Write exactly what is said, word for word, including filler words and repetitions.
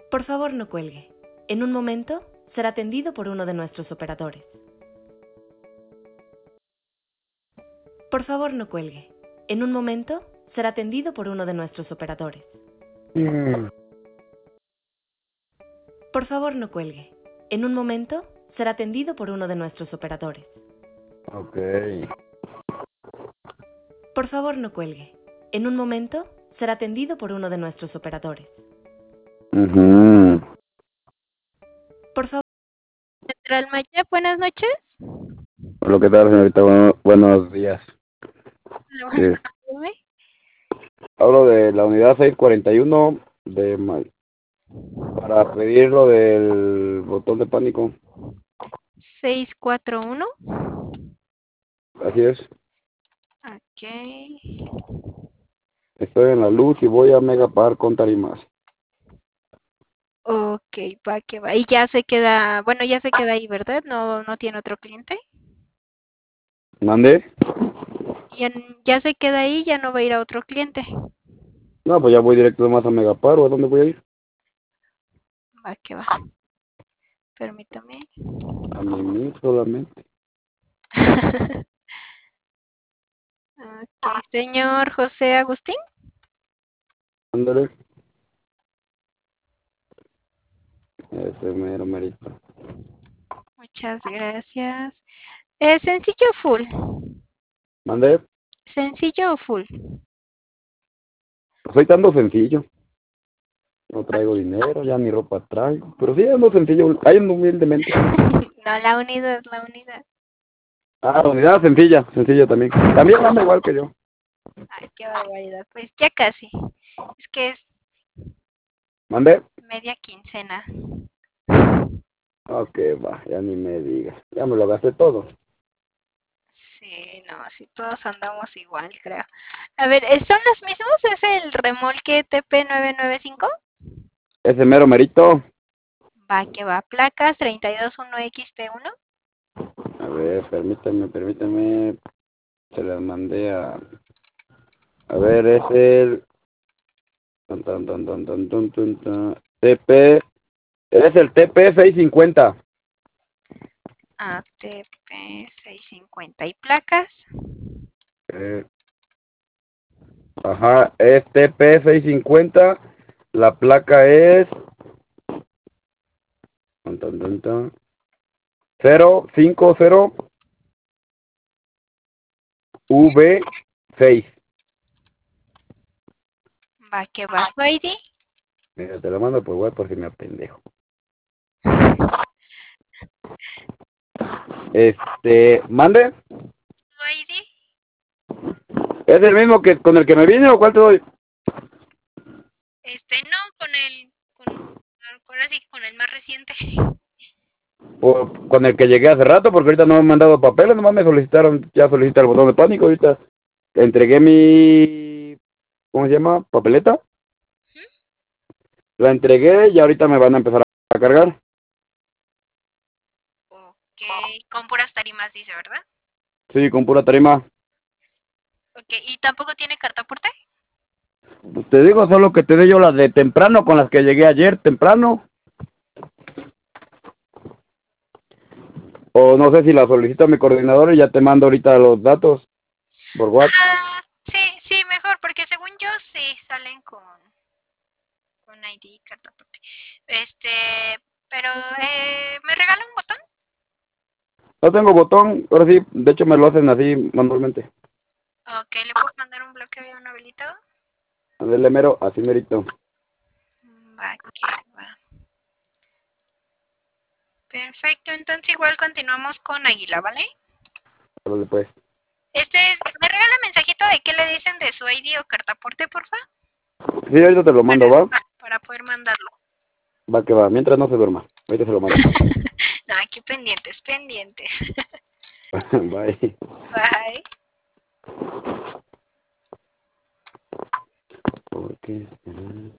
Por favor, no cuelgue. En un momento será atendido por uno de nuestros operadores. Por favor, no cuelgue. En un momento será atendido por uno de nuestros operadores. Mm, Por favor, no cuelgue. En un momento será atendido por uno de nuestros operadores. ok. Por favor, no cuelgue. En un momento será atendido por uno de nuestros operadores. Ujú. Por favor. Central Maya, buenas noches. Hola, ¿qué tal, señorita? Bueno- buenos días. Hola, Eh, dígame. hablo de la unidad seiscientos cuarenta y uno de Ma- para pedir lo del botón de pánico. seis cuatro uno. Así es. Ok. Estoy en la luz y voy a Megapar con tarimas. Ok, va que va. Y ya se queda, bueno, ya se queda ahí, ¿verdad? No, no tiene otro cliente. ¿Mande? Ya, ya se queda ahí, ya no va a ir a otro cliente. No, pues ya voy directo más a Megapar, ¿o a dónde voy a ir? Va que va. Permítame. A Mimir solamente. Ok, señor José Agustín. Ándale. Ese mero merito. Muchas gracias. ¿Es sencillo o full? ¿Mande? ¿Sencillo o full? Pues soy tan sencillo. No traigo dinero, ya ni ropa traigo. Pero sí ando sencillo, ahí ando humildemente. No, la unidad, la unidad. Ah, unidad sencilla, sencilla también. También anda igual que yo. Ay, qué barbaridad. Pues ya casi. Es que es ¿Mande? media quincena. Ok, va, ya ni me digas. Ya me lo gasté todo. Sí, no, sí, todos andamos igual, creo. A ver, ¿eh, ¿son los mismos? ¿Es el remolque T P nueve nueve cinco? Ese mero merito. Va, que va. Placas treinta y dos uno X T uno. A ver, permítame, permítame. Se las mandé a... A ver, es el... Tan, tan, tan, tan, tan, tan, tan, tan. T P... Es el T P seiscientos cincuenta. A T P seiscientos cincuenta. ¿Y placas? Eh, ajá, es T P seiscientos cincuenta. La placa es... Tan, tan, tan, tan. cero cinco cero V seis. Va, que va. ¿Su I D? Mira, te lo mando por web por si me apendejo. Este, mande. ¿Su I D? ¿Es el mismo que con el que me vine o cuál te doy? Este, no, con el, con, ahora sí, con el más reciente. O con el que llegué hace rato, porque ahorita no me han mandado papeles, nomás me solicitaron, ya solicité el botón de pánico, ahorita entregué mi, ¿cómo se llama? Papeleta. La entregué y ahorita me van a empezar a cargar. Ok, con puras tarimas dice, ¿verdad? Sí, con pura tarima. Ok, ¿y tampoco tiene carta aporte? Te digo solo que te dé yo las de temprano con las que llegué ayer temprano. O no sé si la solicita mi coordinador y ya te mando ahorita los datos por WhatsApp. Ah, sí, sí, mejor, porque según yo sí salen con, con I D y carta aporte. Este, pero, eh, ¿me regala un botón? No tengo botón, ahora sí, de hecho me lo hacen así manualmente. Ok, ¿le puedo mandar un bloque de un habilitado? A verle mero, así merito. Va, que va. Perfecto, entonces igual continuamos con Águila, ¿vale? Órale, pues. Este, ¿me regala mensajito de qué le dicen de su I D o carta aporte, porfa? Sí, ahorita te lo mando, Para, ¿va? para poder mandarlo. Va que va, mientras no se duerma. Ahorita se lo mando. No, aquí pendientes, pendientes. Bye. Bye. ¿Por qué?